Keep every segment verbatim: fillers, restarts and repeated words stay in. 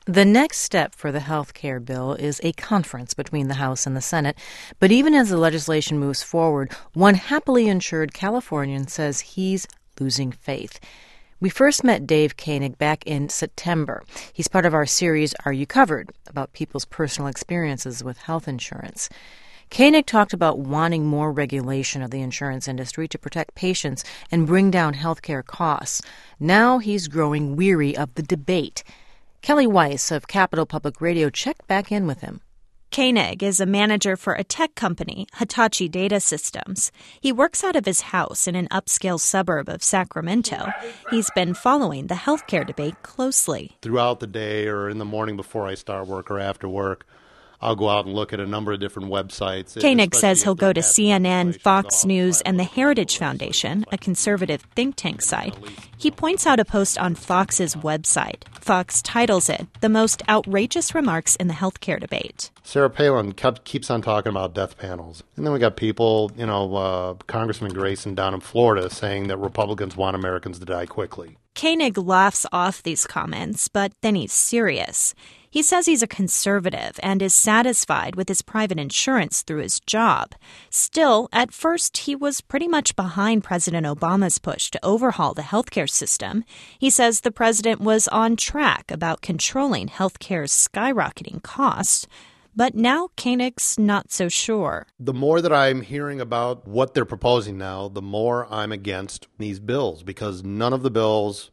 The next step for the health care bill is a conference between the House and the Senate. But even as the legislation moves forward, one happily insured Californian says he's losing faith. We first met Dave Koenig back in September. He's part of our series, Are You Covered?, about people's personal experiences with health insurance. Koenig talked about wanting more regulation of the insurance industry to protect patients and bring down health care costs. Now he's growing weary of the debate. Kelly Weiss of Capital Public Radio checked back in with him. Koenig is a manager for a tech company, Hitachi Data Systems. He works out of his house in an upscale suburb of Sacramento. He's been following the healthcare debate closely. Throughout the day or in the morning before I start work or after work, I'll go out and look at a number of different websites. Koenig says he'll go to C N N, Fox News, and the Heritage Foundation, a conservative think tank site. He points out a post on Fox's website. Fox titles it, The Most Outrageous Remarks in the Healthcare Debate. Sarah Palin kept, keeps on talking about death panels. And then we got people, you know, uh, Congressman Grayson down in Florida saying that Republicans want Americans to die quickly. Koenig laughs off these comments, but then he's serious. He says he's a conservative and is satisfied with his private insurance through his job. Still, at first, he was pretty much behind President Obama's push to overhaul the healthcare system. He says the president was on track about controlling healthcare's skyrocketing costs. But now Koenig's not so sure. The more that I'm hearing about what they're proposing now, the more I'm against these bills, because none of the bills,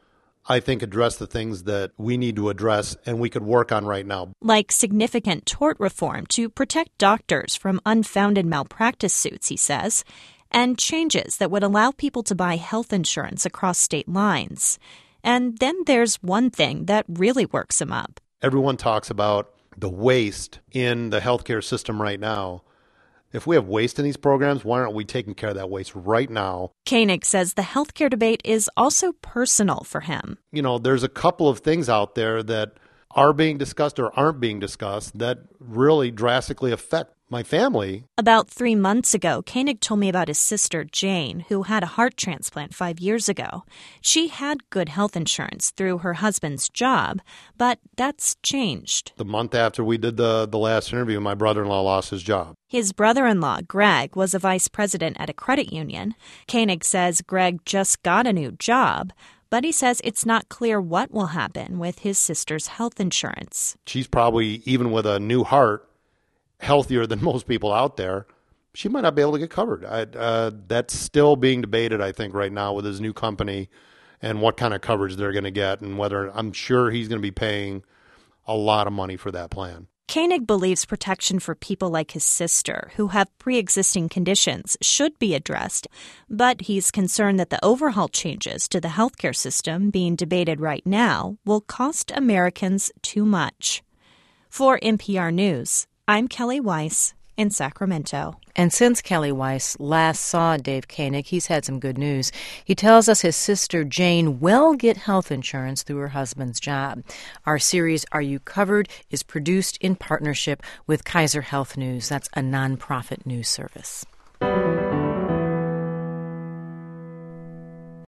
I think, address the things that we need to address and we could work on right now. Like significant tort reform to protect doctors from unfounded malpractice suits, he says, and changes that would allow people to buy health insurance across state lines. And then there's one thing that really works him up. Everyone talks about the waste in the healthcare system right now. If we have waste in these programs, why aren't we taking care of that waste right now? Koenig says the healthcare debate is also personal for him. You know, there's a couple of things out there that are being discussed or aren't being discussed that really drastically affect my family. About three months ago, Koenig told me about his sister, Jane, who had a heart transplant five years ago. She had good health insurance through her husband's job, but that's changed. The month after we did the, the last interview, my brother-in-law lost his job. His brother-in-law, Greg, was a vice president at a credit union. Koenig says Greg just got a new job, but he says it's not clear what will happen with his sister's health insurance. She's probably, even with a new heart, healthier than most people out there. She might not be able to get covered. I, uh, that's still being debated, I think, right now with his new company and what kind of coverage they're going to get and whether I'm sure he's going to be paying a lot of money for that plan. Koenig believes protection for people like his sister who have pre-existing conditions should be addressed, but he's concerned that the overhaul changes to the healthcare system being debated right now will cost Americans too much. For N P R News, I'm Kelly Weiss in Sacramento. And since Kelly Weiss last saw Dave Koenig, he's had some good news. He tells us his sister Jane will get health insurance through her husband's job. Our series, Are You Covered?, is produced in partnership with Kaiser Health News. That's a nonprofit news service.